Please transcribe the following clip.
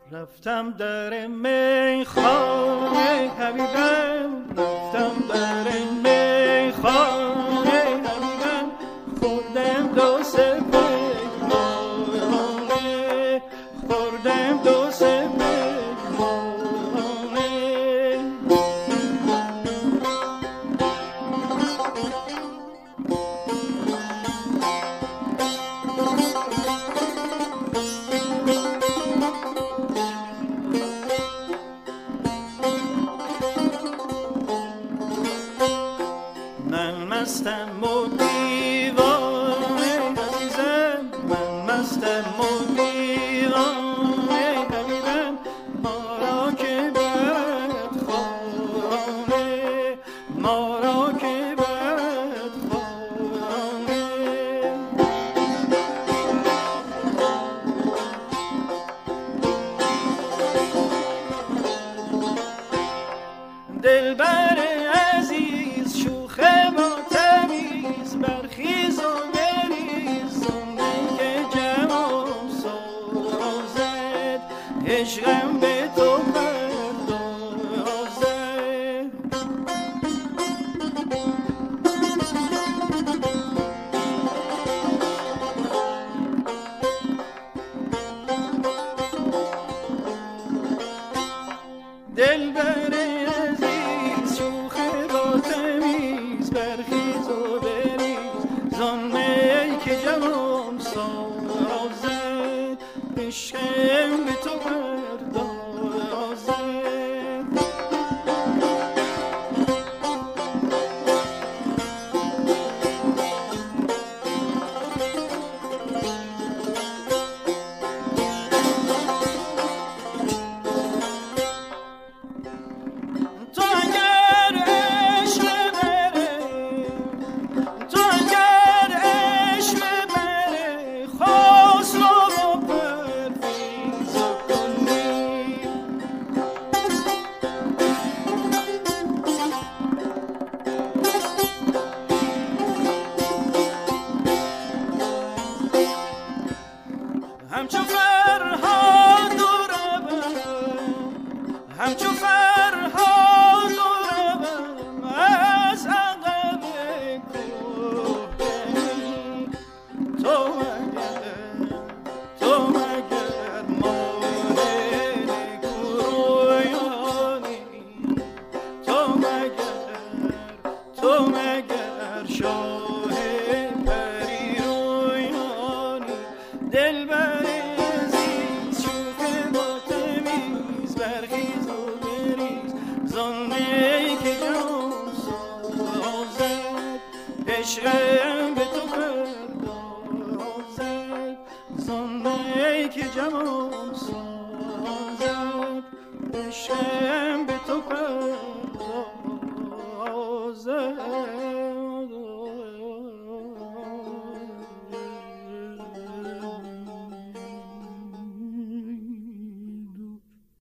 رفتم در میخانه حبیبم، رفتم در میخانه حبیبم، خوردم دو سه پیمانه، خوردم دو سه پیمانه. من مستم و دیوانه عزیزم، من مستم و دیوانه حبیبم، ما را که برد خانه، ما را که برد خانه. دلبر عزیز شوخ با تمیز، برخیز و بریز زنده که جوان سازد، عشقم به تو پردازد. دلبر عزیز شوخ با تمیز، برخیز و بریز زنده که جوان سازد، عشقم به تو پردازد. تو اگر عشق بره، تو اگر عشق بره، خسرو رو پرویز کنی. همچو فرهاد و روم، همچو فرهاد و روم از عقب کوهکنی. تو مگر ماهر کورویانی، تو مگر شاه پریرویانی. دلبر عزیز شوخ با تمیز، برخیز و بریز زنده که جان سازد، عشقم به تو پردازد، زنده که جان سازد، عشقم